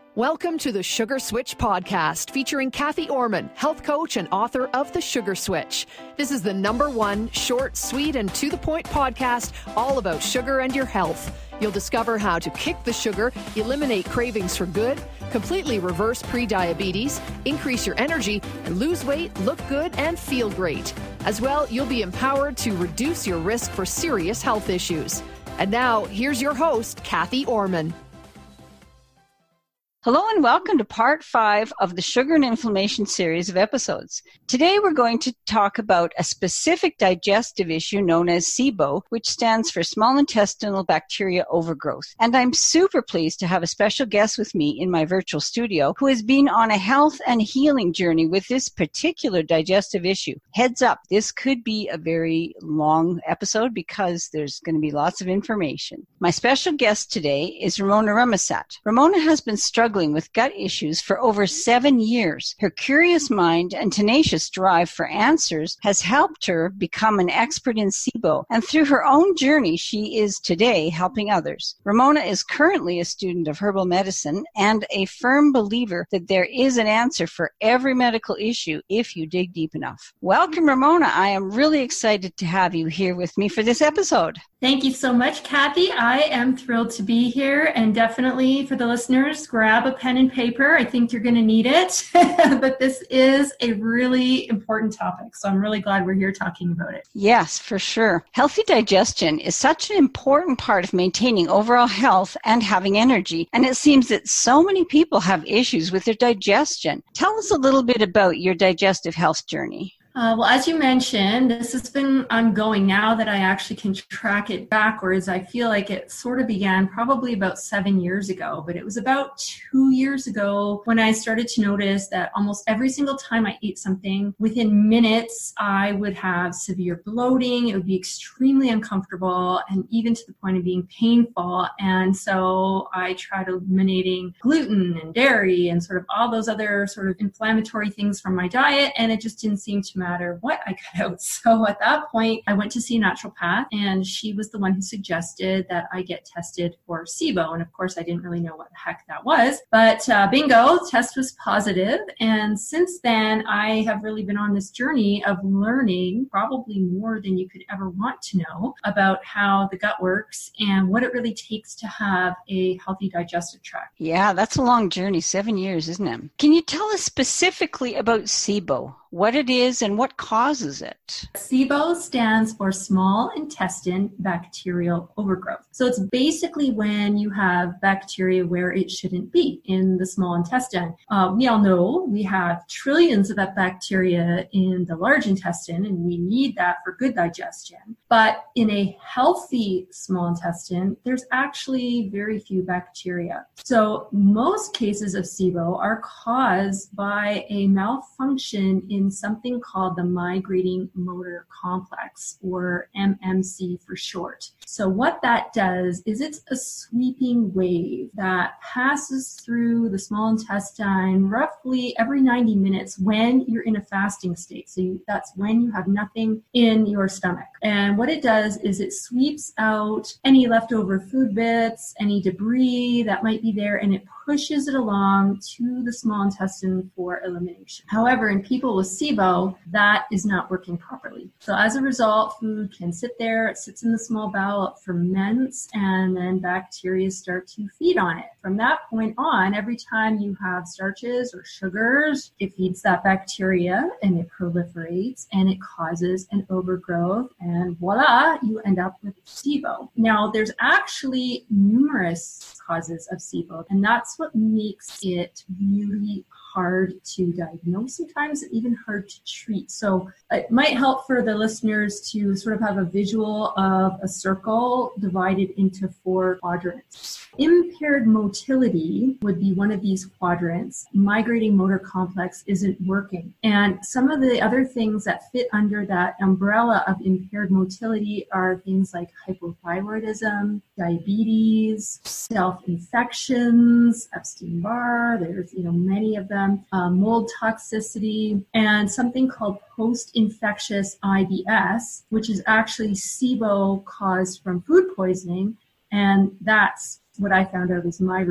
Welcome to the Sugar Switch podcast, featuring Kathy Orman, health coach and author of The Sugar Switch. This is the #1 short, sweet, and to-the-point podcast all about sugar and your health. You'll discover how to kick the sugar, eliminate cravings for good, completely reverse pre-diabetes, increase your energy, and lose weight, look good, and feel great. As well, you'll be empowered to reduce your risk for serious health issues. And now, here's your host, Kathy Orman. Hello and welcome to part 5 of the Sugar and Inflammation series of episodes. Today we're going to talk about a specific digestive issue known as SIBO, which stands for small intestinal bacteria overgrowth. And I'm super pleased to have a special guest with me in my virtual studio who has been on a health and healing journey with this particular digestive issue. Heads up, this could be a very long episode because there's going to be lots of information. My special guest today is Ramona Rumesat. Ramona has been struggling with gut issues for over 7 years. Her curious mind and tenacious drive for answers has helped her become an expert in SIBO, and through her own journey, she is today helping others. Ramona is currently a student of herbal medicine and a firm believer that there is an answer for every medical issue if you dig deep enough. Welcome, Ramona. I am really excited to have you here with me for this episode. Thank you so much, Kathy. I am thrilled to be here, and definitely for the listeners, grab a pen and paper. I think you're going to need it, but this is a really important topic, so I'm really glad we're here talking about it. Yes, for sure. Healthy digestion is such an important part of maintaining overall health and having energy, and it seems that so many people have issues with their digestion. Tell us a little bit about your digestive health journey. Well, as you mentioned, this has been ongoing now that I actually can track it backwards. I feel like it sort of began probably about 7 years ago, but it was about 2 years ago when I started to notice that almost every single time I ate something, within minutes, I would have severe bloating. It would be extremely uncomfortable and even to the point of being painful. And so I tried eliminating gluten and dairy and sort of all those other sort of inflammatory things from my diet, and it just didn't seem to matter what I cut out. So at that point, I went to see a naturopath, and she was the one who suggested that I get tested for SIBO. And of course, I didn't really know what the heck that was, but bingo, test was positive. And since then, I have really been on this journey of learning probably more than you could ever want to know about how the gut works and what it really takes to have a healthy digestive tract. Yeah, that's a long journey, 7 years, isn't it? Can you tell us specifically about SIBO? What it is and what causes it? SIBO stands for small intestine bacterial overgrowth. So it's basically when you have bacteria where it shouldn't be in the small intestine. We all know we have trillions of that bacteria in the large intestine, and we need that for good digestion. But in a healthy small intestine, there's actually very few bacteria. So most cases of SIBO are caused by a malfunction in something called the migrating motor complex, or MMC for short. So what that does is it's a sweeping wave that passes through the small intestine roughly every 90 minutes when you're in a fasting state. So that's when you have nothing in your stomach. And what it does is it sweeps out any leftover food bits, any debris that might be there, and it pushes it along to the small intestine for elimination. However, in people with SIBO, that is not working properly. So as a result, food can sit there, it sits in the small bowel, it ferments, and then bacteria start to feed on it. From that point on, every time you have starches or sugars, it feeds that bacteria and it proliferates and it causes an overgrowth, and voila, you end up with SIBO. Now, there's actually numerous causes of SIBO, and that's what makes it really hard to diagnose sometimes, and even hard to treat. So it might help for the listeners to sort of have a visual of a circle divided into 4 quadrants. Impaired motility would be one of these quadrants. Migrating motor complex isn't working. And some of the other things that fit under that umbrella of impaired motility are things like hypothyroidism, diabetes, self-infections, Epstein-Barr, there's many of them, mold toxicity, and something called post-infectious IBS, which is actually SIBO caused from food poisoning, and that's what I found out is my root cause.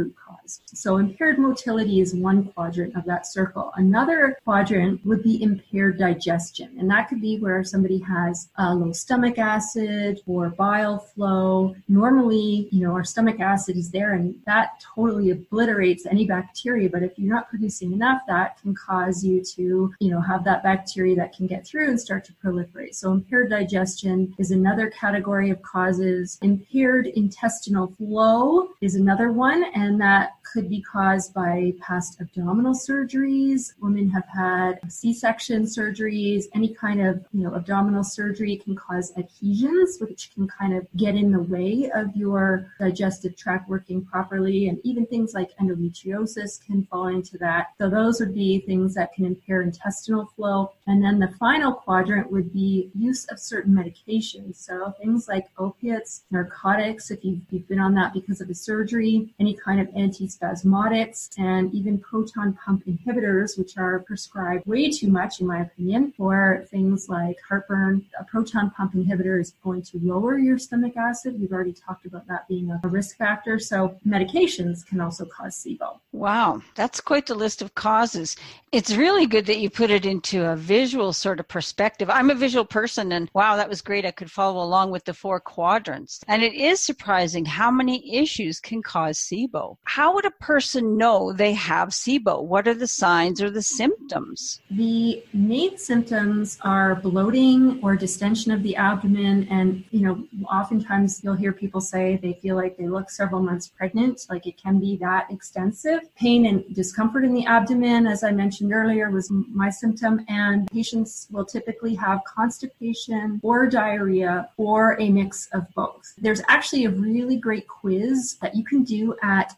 exercise. So impaired motility is one quadrant of that circle. Another quadrant would be impaired digestion. And that could be where somebody has low stomach acid or bile flow. Normally, our stomach acid is there and that totally obliterates any bacteria. But if you're not producing enough, that can cause you to, have that bacteria that can get through and start to proliferate. So impaired digestion is another category of causes. Impaired intestinal flow is another one, and that could be caused by past abdominal surgeries. Women have had C-section surgeries. Any kind of, abdominal surgery can cause adhesions, which can kind of get in the way of your digestive tract working properly. And even things like endometriosis can fall into that. So those would be things that can impair intestinal flow. And then the final quadrant would be use of certain medications. So things like opiates, narcotics, if you've been on that because of a surgery, any kind of antispasmodics, and even proton pump inhibitors, which are prescribed way too much, in my opinion, for things like heartburn. A proton pump inhibitor is going to lower your stomach acid. We've already talked about that being a risk factor. So medications can also cause SIBO. Wow, that's quite the list of causes. It's really good that you put it into a visual sort of perspective. I'm a visual person, and wow, that was great. I could follow along with the 4 quadrants. And it is surprising how many issues can cause SIBO. How would a person know they have SIBO? What are the signs or the symptoms? The main symptoms are bloating or distension of the abdomen. And, oftentimes you'll hear people say they feel like they look several months pregnant, like it can be that extensive. Pain and discomfort in the abdomen, as I mentioned earlier, was my symptom. And patients will typically have constipation or diarrhea or a mix of both. There's actually a really great quiz that you can do at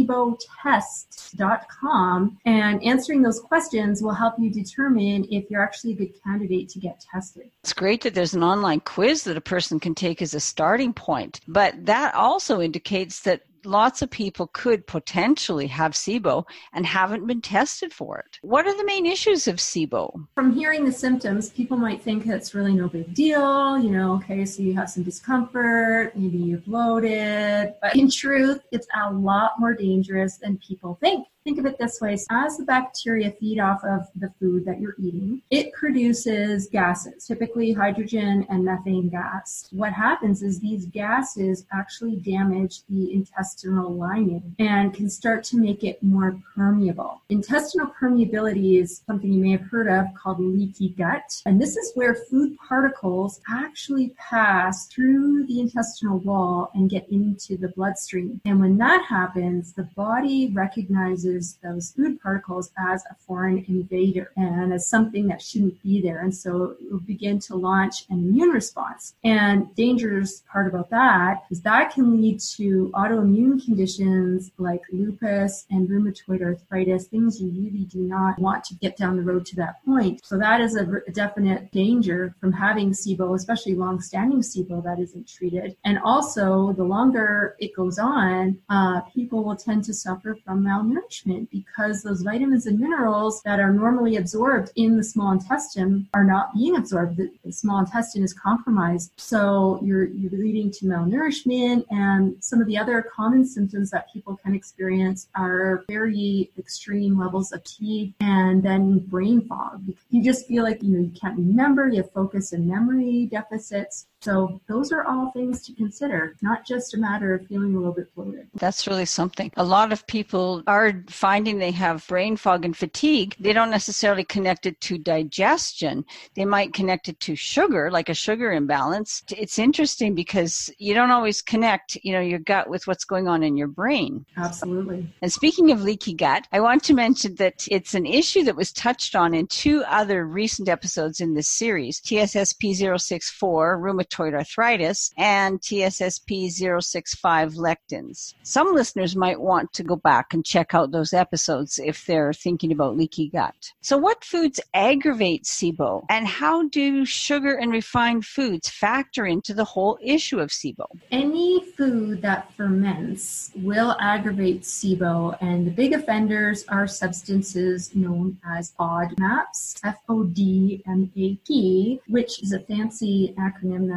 SIBOtest.com, and answering those questions will help you determine if you're actually a good candidate to get tested. It's great that there's an online quiz that a person can take as a starting point, but that also indicates that lots of people could potentially have SIBO and haven't been tested for it. What are the main issues of SIBO? From hearing the symptoms, people might think it's really no big deal. Okay, so you have some discomfort, maybe you're bloated. But in truth, it's a lot more dangerous than people think. Think of it this way. As the bacteria feed off of the food that you're eating, it produces gases, typically hydrogen and methane gas. What happens is these gases actually damage the intestinal lining and can start to make it more permeable. Intestinal permeability is something you may have heard of called leaky gut. And this is where food particles actually pass through the intestinal wall and get into the bloodstream. And when that happens, the body recognizes those food particles as a foreign invader and as something that shouldn't be there. And so it will begin to launch an immune response. And dangerous part about that is that can lead to autoimmune conditions like lupus and rheumatoid arthritis, things you really do not want to get down the road to that point. So that is a definite danger from having SIBO, especially long-standing SIBO that isn't treated. And also, the longer it goes on, people will tend to suffer from malnourishment because those vitamins and minerals that are normally absorbed in the small intestine are not being absorbed. The small intestine is compromised. So you're leading to malnourishment, and some of the other common symptoms that people can experience are very extreme levels of fatigue and then brain fog. You just feel like you can't remember, you have focus and memory deficits. So those are all things to consider, not just a matter of feeling a little bit bloated. That's really something. A lot of people are finding they have brain fog and fatigue. They don't necessarily connect it to digestion. They might connect it to sugar, like a sugar imbalance. It's interesting because you don't always connect, your gut with what's going on in your brain. Absolutely. And speaking of leaky gut, I want to mention that it's an issue that was touched on in 2 other recent episodes in this series, TSSP 064, rheumatoid arthritis, and TSSP 065 lectins. Some listeners might want to go back and check out those episodes if they're thinking about leaky gut. So what foods aggravate SIBO, and how do sugar and refined foods factor into the whole issue of SIBO? Any food that ferments will aggravate SIBO, and the big offenders are substances known as FODMAPs, FODMAP, which is a fancy acronym that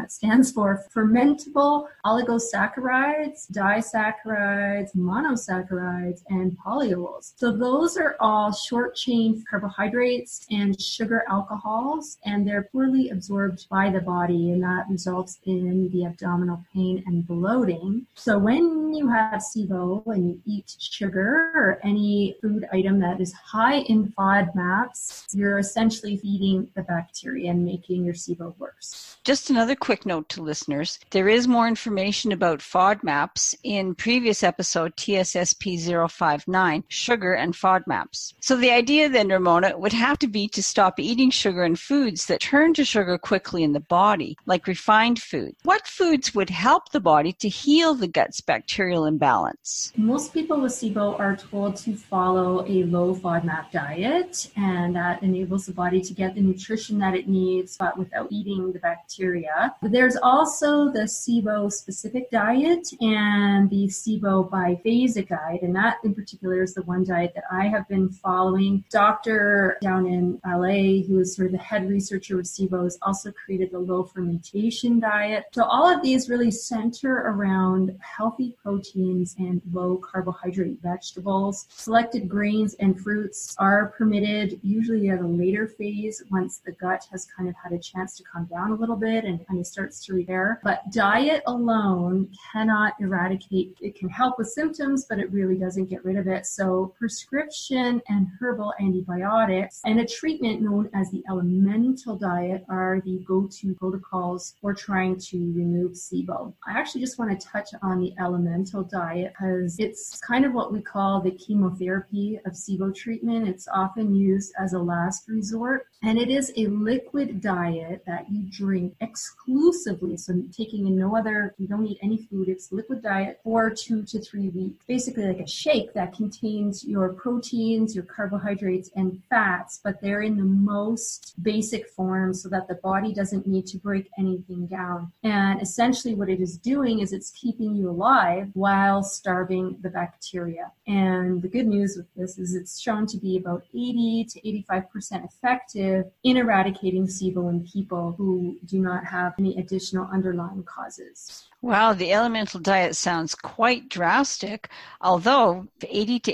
that stands for fermentable oligosaccharides, disaccharides, monosaccharides, and polyols. So those are all short-chain carbohydrates and sugar alcohols, and they're poorly absorbed by the body, and that results in the abdominal pain and bloating. So when you have SIBO and you eat sugar or any food item that is high in FODMAPs, you're essentially feeding the bacteria and making your SIBO worse. Just another quick note to listeners. There is more information about FODMAPs in previous episode TSSP 059, sugar and FODMAPs. So the idea then, Ramona, would have to be to stop eating sugar and foods that turn to sugar quickly in the body, like refined foods. What foods would help the body to heal the gut's bacterial imbalance? Most people with SIBO are told to follow a low FODMAP diet, and that enables the body to get the nutrition that it needs, but without eating the bacteria. There's also the SIBO specific diet and the SIBO biphasic diet, and that in particular is the one diet that I have been following. Doctor down in LA, who is sort of the head researcher with SIBO, has also created the low fermentation diet. So all of these really center around healthy proteins and low carbohydrate vegetables. Selected grains and fruits are permitted usually at a later phase once the gut has kind of had a chance to calm down a little bit and kind of starts to repair. But diet alone cannot eradicate. It can help with symptoms, but it really doesn't get rid of it. So prescription and herbal antibiotics and a treatment known as the elemental diet are the go-to protocols for trying to remove SIBO. I actually just want to touch on the elemental diet because it's kind of what we call the chemotherapy of SIBO treatment. It's often used as a last resort, and it is a liquid diet that you drink exclusively. So taking in no other, you don't eat any food. It's liquid diet for 2 to 3 weeks. Basically like a shake that contains your proteins, your carbohydrates, and fats, but they're in the most basic form so that the body doesn't need to break anything down. And essentially what it is doing is it's keeping you alive while starving the bacteria. And the good news with this is it's shown to be about 80 to 85% effective in eradicating SIBO in people who do not have any additional underlying causes. Wow, the elemental diet sounds quite drastic, although 80 to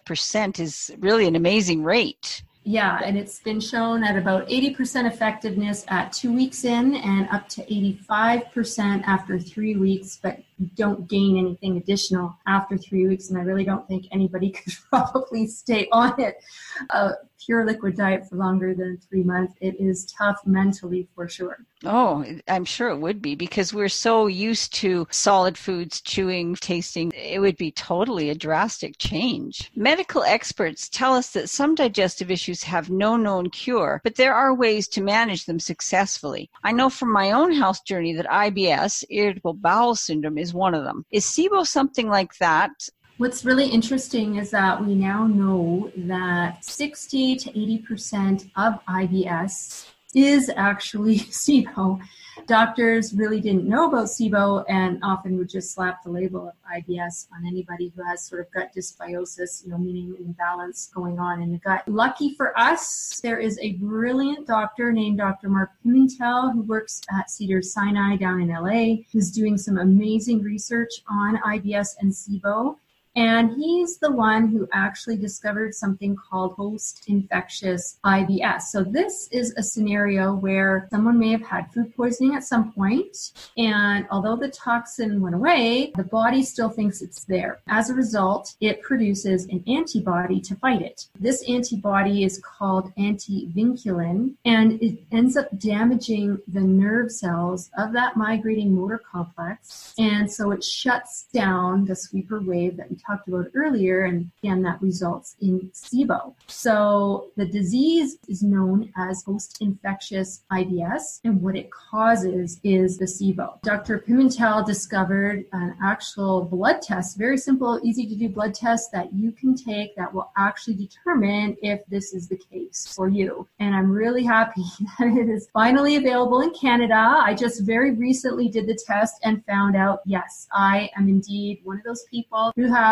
85% is really an amazing rate. Yeah, and it's been shown at about 80% effectiveness at 2 weeks in and up to 85% after 3 weeks, but you don't gain anything additional after 3 weeks, and I really don't think anybody could probably stay on it. Pure liquid diet for longer than 3 months, it is tough mentally for sure. Oh, I'm sure it would be because we're so used to solid foods, chewing, tasting. It would be totally a drastic change. Medical experts tell us that some digestive issues have no known cure, but there are ways to manage them successfully. I know from my own health journey that IBS, irritable bowel syndrome, is one of them. Is SIBO something like that? What's really interesting is that we now know that 60 to 80% of IBS is actually SIBO. Doctors really didn't know about SIBO and often would just slap the label of IBS on anybody who has sort of gut dysbiosis, meaning imbalance going on in the gut. Lucky for us, there is a brilliant doctor named Dr. Mark Pimentel who works at Cedars-Sinai down in LA, who's doing some amazing research on IBS and SIBO. And he's the one who actually discovered something called post-infectious IBS. So this is a scenario where someone may have had food poisoning at some point, and although the toxin went away, the body still thinks it's there. As a result, it produces an antibody to fight it. This antibody is called antivinculin, and it ends up damaging the nerve cells of that migrating motor complex. And so it shuts down the sweeper wave that we talked about earlier, and again, that results in SIBO. So the disease is known as post-infectious IBS, and what it causes is the SIBO. Dr. Pimentel discovered an actual blood test, very simple, easy to do blood test that you can take that will actually determine if this is the case for you. And I'm really happy that it is finally available in Canada. I just very recently did the test and found out, yes, I am indeed one of those people who have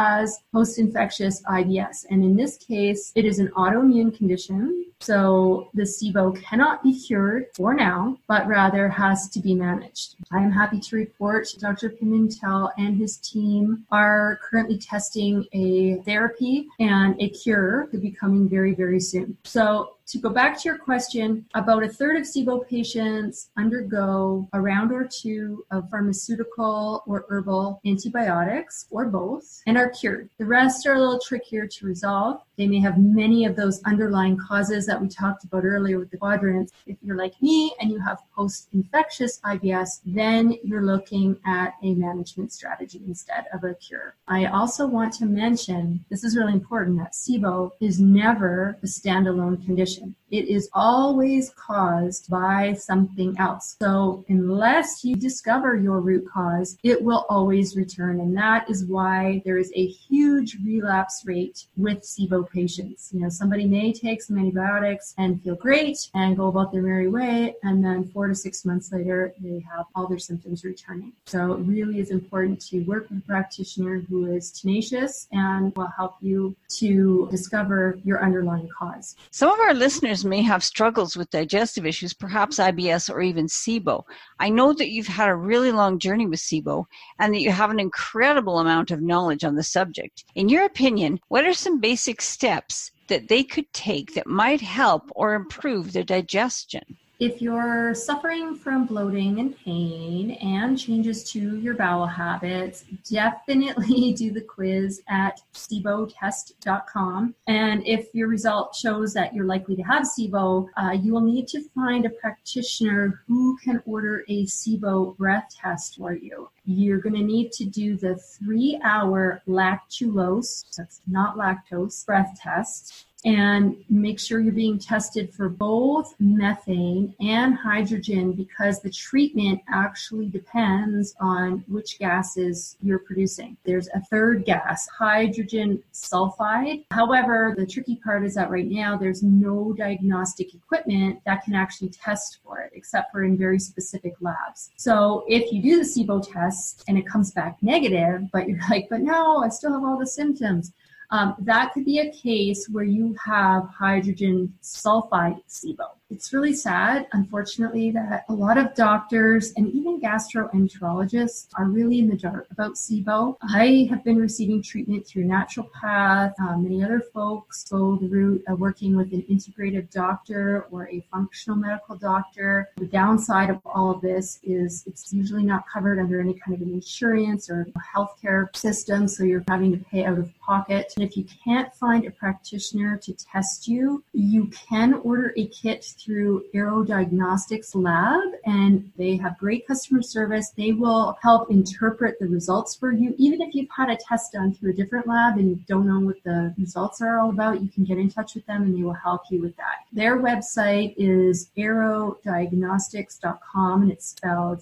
has post-infectious IBS. And in this case, it is an autoimmune condition. So the SIBO cannot be cured for now, but rather has to be managed. I am happy to report Dr. Pimentel and his team are currently testing a therapy, and a cure could be coming very, very soon. So to go back to your question, about a third of SIBO patients undergo a round or two of pharmaceutical or herbal antibiotics, or both, and are cured. The rest are a little trickier to resolve. They may have many of those underlying causes that we talked about earlier with the quadrants. If you're like me and you have post-infectious IBS, then you're looking at a management strategy instead of a cure. I also want to mention, this is really important, that SIBO is never a standalone condition. It is always caused by something else. So unless you discover your root cause, it will always return. And that is why there is a huge relapse rate with SIBO patients. You know, somebody may take some antibiotics and feel great and go about their merry way, and then 4 to 6 months later, they have all their symptoms returning. So it really is important to work with a practitioner who is tenacious and will help you to discover your underlying cause. Some of our listeners may have struggles with digestive issues, perhaps IBS or even SIBO. I know that you've had a really long journey with SIBO and that you have an incredible amount of knowledge on the subject. In your opinion, what are some basic steps that they could take that might help or improve their digestion? If you're suffering from bloating and pain and changes to your bowel habits, definitely do the quiz at SIBOtest.com. And if your result shows that you're likely to have SIBO, you will need to find a practitioner who can order a SIBO breath test for you. You're going to need to do the 3-hour lactulose, that's not lactose, breath test. And make sure you're being tested for both methane and hydrogen, because the treatment actually depends on which gases you're producing. There's a third gas, hydrogen sulfide. However, the tricky part is that right now there's no diagnostic equipment that can actually test for it, except for in very specific labs. So if you do the SIBO test and it comes back negative, but you're like, but no, I still have all the symptoms. That could be a case where you have hydrogen sulfide SIBO. It's really sad, unfortunately, that a lot of doctors and even gastroenterologists are really in the dark about SIBO. I have been receiving treatment through naturopath. Many other folks go the route of working with an integrative doctor or a functional medical doctor. The downside of all of this is it's usually not covered under any kind of an insurance or healthcare system, so you're having to pay out of pocket. And if you can't find a practitioner to test you, you can order a kit through Aero Diagnostics Lab, and they have great customer service. They will help interpret the results for you. Even if you've had a test done through a different lab and you don't know what the results are all about, you can get in touch with them and they will help you with that. Their website is aerodiagnostics.com, and it's spelled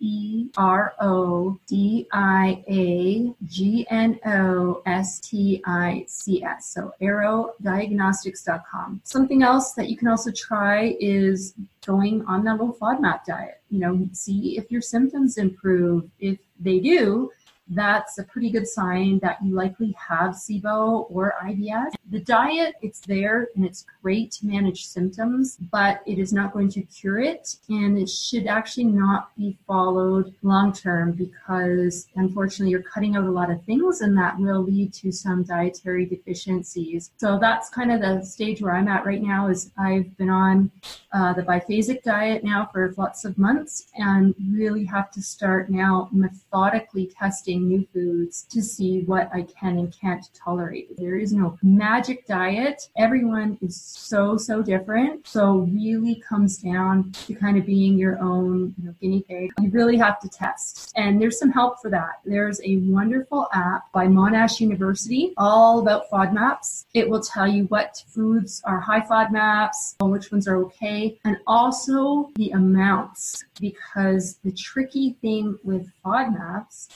AERODIAGNOSTICS. So aerodiagnostics.com. Something else that you can also try is going on that low FODMAP diet. You know, see if your symptoms improve. If they do, that's a pretty good sign that you likely have SIBO or IBS. The diet, it's there and it's great to manage symptoms, but it is not going to cure it, and it should actually not be followed long term, because unfortunately you're cutting out a lot of things and that will lead to some dietary deficiencies. So that's kind of the stage where I'm at right now. Is I've been on the biphasic diet now for lots of months and really have to start now methodically testing new foods to see what I can and can't tolerate. There is no magic diet. Everyone is so different. So really comes down to kind of being your own guinea pig. You really have to test. And there's some help for that. There's a wonderful app by Monash University all about FODMAPs. It will tell you what foods are high FODMAPs, which ones are okay, and also the amounts, because the tricky thing with FODMAPs is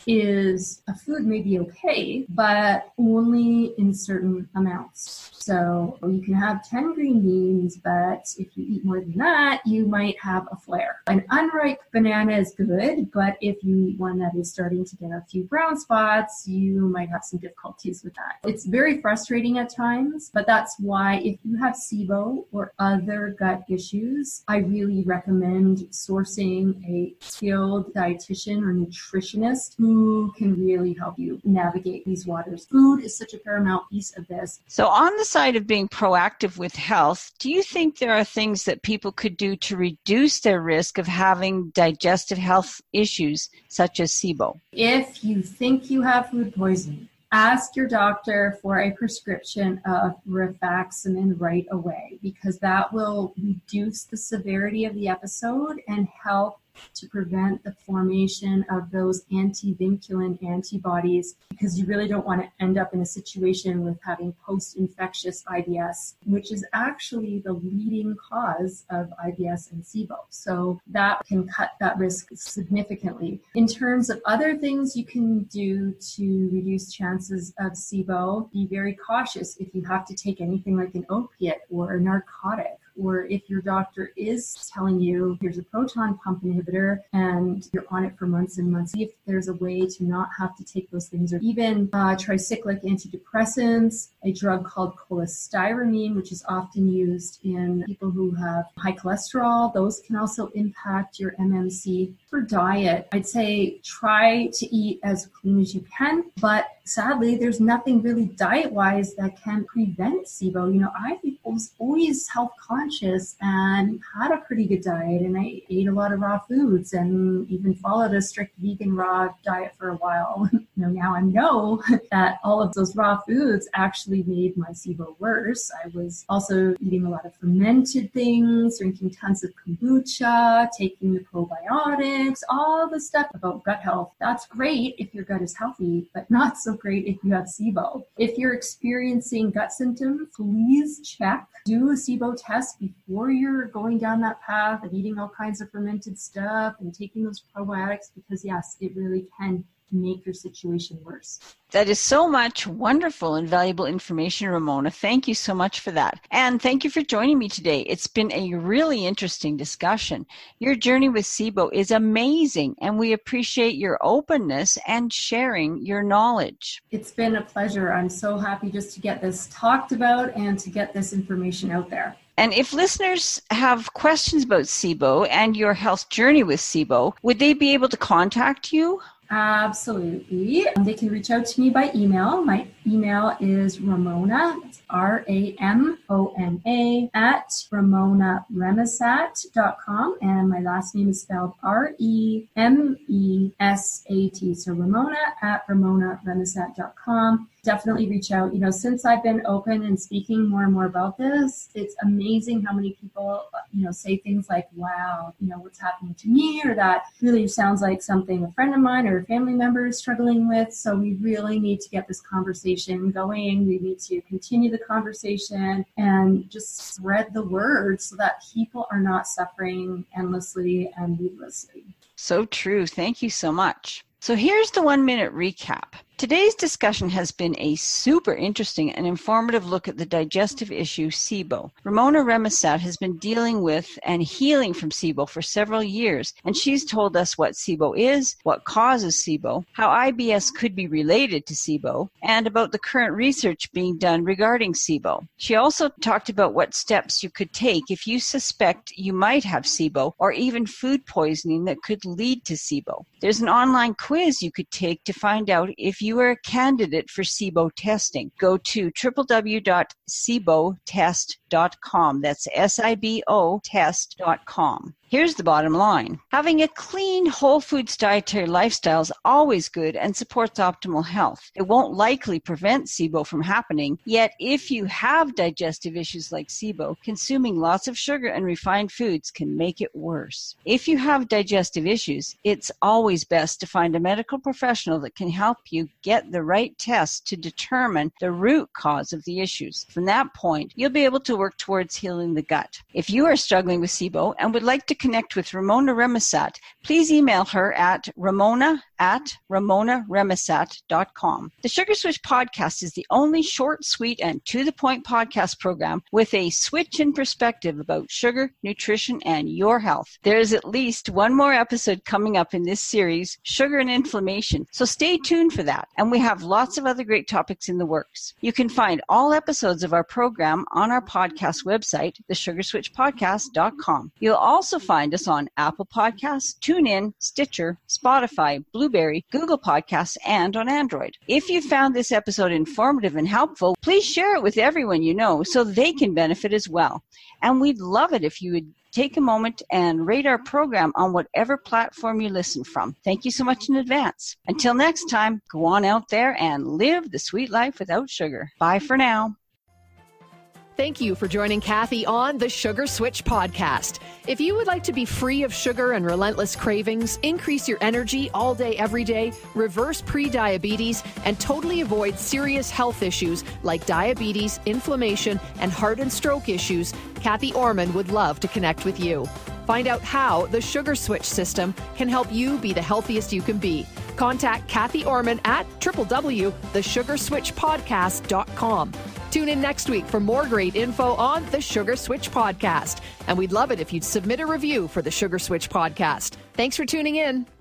is a food may be okay, but only in certain amounts. So you can have 10 green beans, but if you eat more than that, you might have a flare. An unripe banana is good, but if you eat one that is starting to get a few brown spots, you might have some difficulties with that. It's very frustrating at times, but that's why if you have SIBO or other gut issues, I really recommend sourcing a skilled dietitian or nutritionist who can really help you navigate these waters. Food is such a paramount piece of this. So on the side of being proactive with health, do you think there are things that people could do to reduce their risk of having digestive health issues such as SIBO? If you think you have food poisoning, ask your doctor for a prescription of rifaximin right away, because that will reduce the severity of the episode and help to prevent the formation of those antivinculin antibodies, because you really don't want to end up in a situation with having post-infectious IBS, which is actually the leading cause of IBS and SIBO. So that can cut that risk significantly. In terms of other things you can do to reduce chances of SIBO, be very cautious if you have to take anything like an opiate or a narcotic, or if your doctor is telling you here's a proton pump inhibitor and you're on it for months and months, see if there's a way to not have to take those things, or even tricyclic antidepressants, a drug called cholestyramine, which is often used in people who have high cholesterol. Those can also impact your MMC. For diet, I'd say try to eat as clean as you can, but sadly, there's nothing really diet-wise that can prevent SIBO. You know, I was always health-conscious and had a pretty good diet, and I ate a lot of raw foods and even followed a strict vegan raw diet for a while. Now I know that all of those raw foods actually made my SIBO worse. I was also eating a lot of fermented things, drinking tons of kombucha, taking the probiotics, all the stuff about gut health. That's great if your gut is healthy, but not so great if you have SIBO. If you're experiencing gut symptoms, please check. Do a SIBO test before you're going down that path of eating all kinds of fermented stuff and taking those probiotics, because yes, it really can make your situation worse. That is so much wonderful and valuable information, Ramona. Thank you so much for that. And thank you for joining me today. It's been a really interesting discussion. Your journey with SIBO is amazing, and we appreciate your openness and sharing your knowledge. It's been a pleasure. I'm so happy just to get this talked about and to get this information out there. And if listeners have questions about SIBO and your health journey with SIBO, would they be able to contact you? Absolutely. They can reach out to me by email. My email is Ramona, it's RAMONA, at RamonaRemesat.com. And my last name is spelled REMESAT. So Ramona at RamonaRemesat.com. Definitely reach out. Since I've been open and speaking more and more about this, it's amazing how many people, say things like, wow, what's happening to me, or that really sounds like something a friend of mine or a family member is struggling with. So we really need to get this conversation going. We need to continue the conversation and just spread the word so that people are not suffering endlessly and needlessly. So true. Thank you so much. So here's the 1-minute recap. Today's discussion has been a super interesting and informative look at the digestive issue SIBO. Ramona Remesat has been dealing with and healing from SIBO for several years, and she's told us what SIBO is, what causes SIBO, how IBS could be related to SIBO, and about the current research being done regarding SIBO. She also talked about what steps you could take if you suspect you might have SIBO or even food poisoning that could lead to SIBO. There's an online quiz you could take to find out if you are a candidate for SIBO testing. Go to www.sibotest.com. That's SIBO test.com. Here's the bottom line. Having a clean, whole foods dietary lifestyle is always good and supports optimal health. It won't likely prevent SIBO from happening, yet if you have digestive issues like SIBO, consuming lots of sugar and refined foods can make it worse. If you have digestive issues, it's always best to find a medical professional that can help you get the right tests to determine the root cause of the issues. From that point, you'll be able to work towards healing the gut. If you are struggling with SIBO and would like to connect with Ramona Remisat, please email her at ramona@ramonaremisat.com. The Sugar Switch podcast is the only short, sweet, and to-the-point podcast program with a switch in perspective about sugar, nutrition, and your health. There is at least one more episode coming up in this series, Sugar and Inflammation, so stay tuned for that. And we have lots of other great topics in the works. You can find all episodes of our program on our podcast website, thesugarswitchpodcast.com. You'll also find us on Apple Podcasts, TuneIn, Stitcher, Spotify, Blueberry, Google Podcasts, and on Android. If you found this episode informative and helpful, please share it with everyone you know so they can benefit as well. And we'd love it if you would take a moment and rate our program on whatever platform you listen from. Thank you so much in advance. Until next time, go on out there and live the sweet life without sugar. Bye for now. Thank you for joining Kathy on the Sugar Switch podcast. If you would like to be free of sugar and relentless cravings, increase your energy all day, every day, reverse pre-diabetes, and totally avoid serious health issues like diabetes, inflammation, and heart and stroke issues, Kathy Orman would love to connect with you. Find out how the Sugar Switch system can help you be the healthiest you can be. Contact Kathy Orman at www.thesugarswitchpodcast.com. Tune in next week for more great info on the Sugar Switch podcast. And we'd love it if you'd submit a review for the Sugar Switch podcast. Thanks for tuning in.